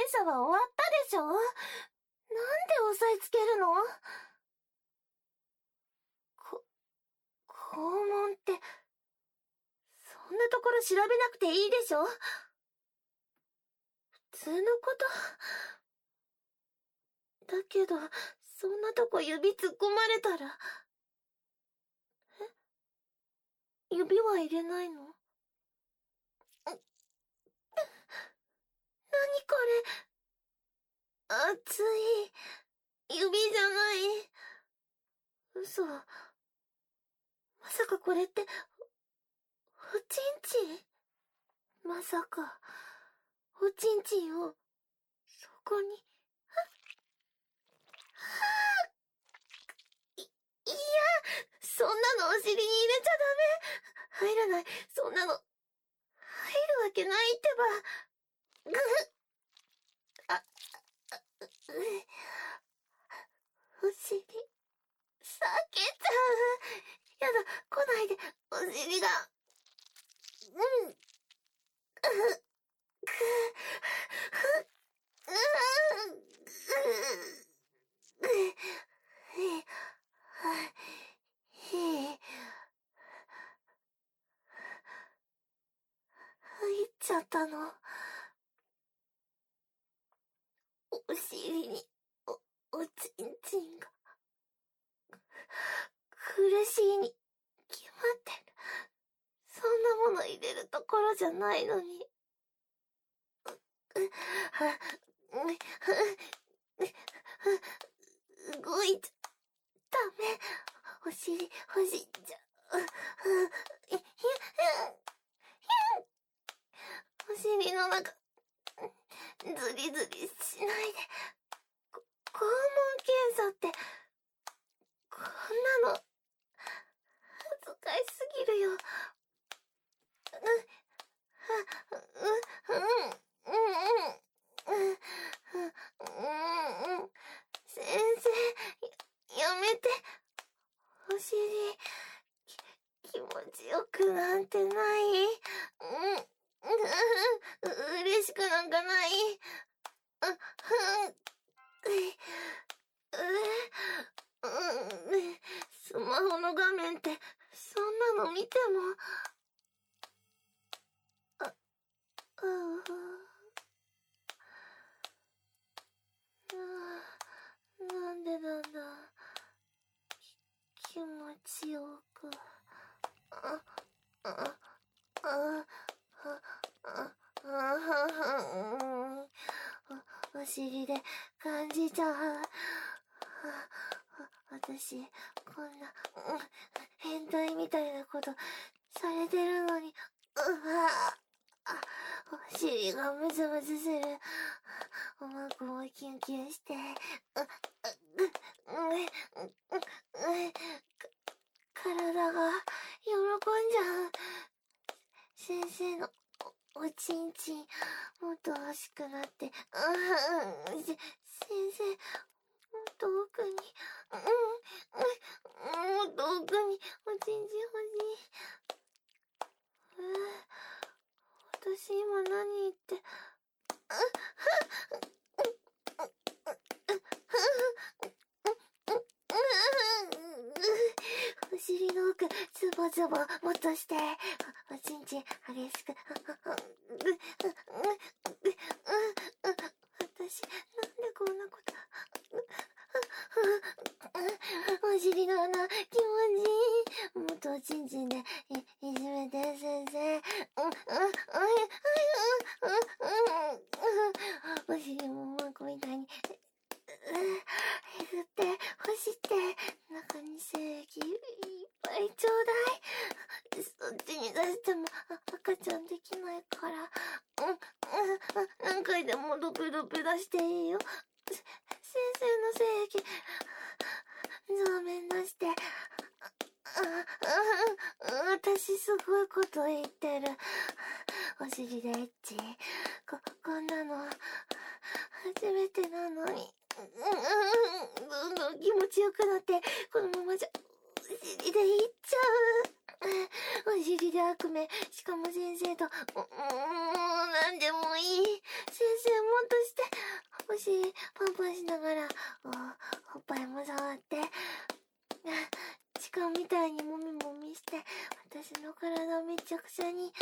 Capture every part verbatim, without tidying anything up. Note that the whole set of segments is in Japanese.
査は終わったでしょ？なんで押さえつけるの？こ、肛門って、そんなところ調べなくていいでしょ？普通のこと。だけど、そんなとこ指突っ込まれたら。え？指は入れないの？何これ。熱い。指じゃない。嘘。まさかこれって、おちんちん？まさか、おちんちんを、そこに、は、はぁ、い、いや、そんなのお尻に入れちゃダメ。入らない。そんなの、入るわけないってば。ぐふ。あ、あ、う、お尻、避けちゃう。やだ、来ないで、お尻が。うん。く、く、ふ、うーん。入っちゃったの。お尻に、お、おちんちんが。苦しいに決まってる。そんなもの入れるところじゃないのに。動いちゃダメ。お尻、おしっちゃ。お尻の中、ズリズリしないで。こ肛門検査って、こんなの、恥ずかしすぎるよ。う、う、うん、うん、うん、うん、先生、や、やめて。お尻、き、気持ちよくなんてない。うん、う、嬉しくなんかない。あ、ふん、う、う、スマホの画面って、そんなの見ても、あ、うう、なんでなんだ。き、気持ちよく。あ、あ、あ、あ、あ、あ、お、お尻で感じちゃう。私、こんな、変態みたいなことされてるのに、うわぁ、お尻がムズムズする。おまこもキュンキュンして、う、う、う、う、体が喜んじゃう。先生のお、おちんちん、もっと欲しくなって、うん、先生、もっと奥に、うん、うん、もっと奥に、おちんちん欲しい。えー、私今何言って、お尻の奥、ズボズボ、もっとして、おちんちん激しく、私、なんでこんなこと、お尻の穴、気持ちいい。もっとおちんちんで、い、いじめて、先生。お尻もマコみたいに、えぐって、干して、中に精液いっぱいちょうだい。そっちに出しても赤ちゃんできないから。うん、うん、何回でもドペドペ出していいよ。先生の精液、増面出して。私すごいこと言ってる。お尻でエッチ。こ、こんなの、初めてなのに。どんどん気持ちよくなって、このままじゃ、お尻でいっちゃう。お尻で悪夢。しかも先生と、もう、何んでもいい。先生もっとして。お尻パンパンしながら、お、おっぱいも触って、痴漢みたいにもみもみして、私の体めちゃくちゃに、うん、うん、うん、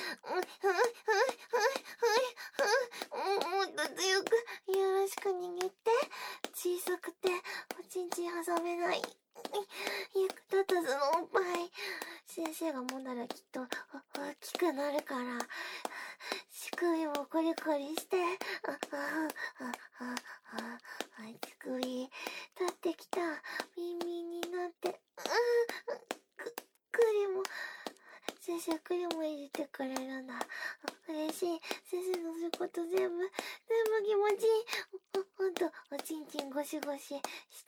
うん、うん、もっと強く、よろしく握って、小さくて、おちんちん挟めない、役立たずのおっぱい。先生がもんだらきっと、大きくなるから、乳首もコリコリして、あ、あ、あ、あ、あ、あ、乳首、立ってきた、耳になって、うん、く、栗も、先生栗もいじってくれるんだ。嬉しい。先生のすること全部、全部気持ちいい。ほんと、おちんちんゴシゴシして、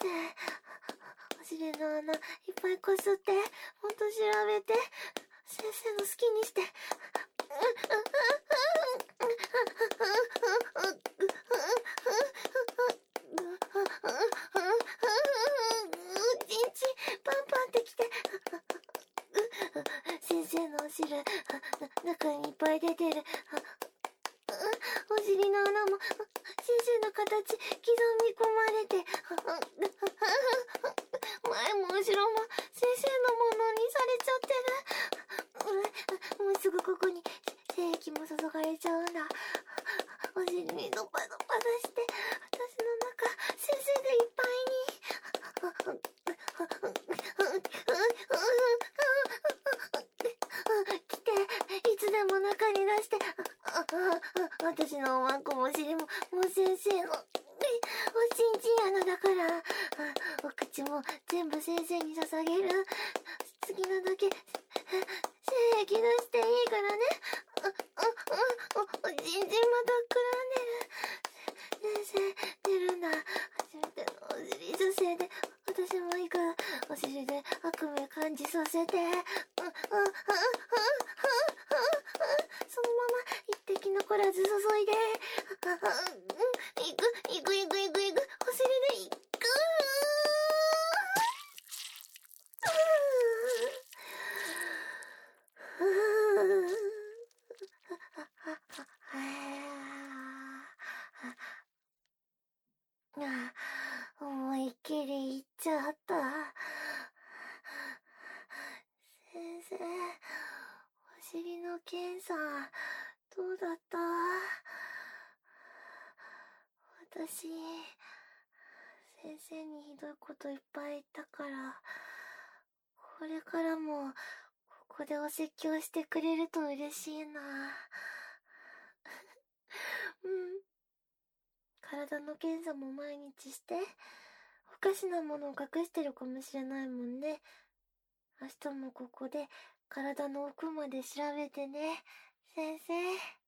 お尻の穴いっぱいこすって、ほんと調べて、先生の好きにして、おちんちんパンパンってきて、先生のお汁、中にいっぱい出てる。お尻の穴も、先生の形、刻み込まれて、前も後ろも先生のものにされちゃってる。もうすぐここに精液も注がれちゃうんだ。お尻にドバドバ出して、私の中、先生でいっぱいに。来て、いつでも中に出して、私のおまんこもお尻も、もう先生の、おちんちん穴だから、お口も全部先生に捧げる。好きなだけ、精液出していいからね。お、おちんちんまた膨らんでる。先生、出るんだ。初めてのお尻女性で、私もいいから、お尻で悪夢感じさせて。そのまま一滴残らず注いで。いく、いくいくいくいく。お尻でいく。思いっきりいっちゃった。先生、お尻の検査、どうだった？私、先生にひどいこといっぱい言ったから、これからも、ここでお説教してくれると嬉しいな。うん。体の検査も毎日して、おかしなものを隠してるかもしれないもんね。明日もここで体の奥まで調べてね、先生。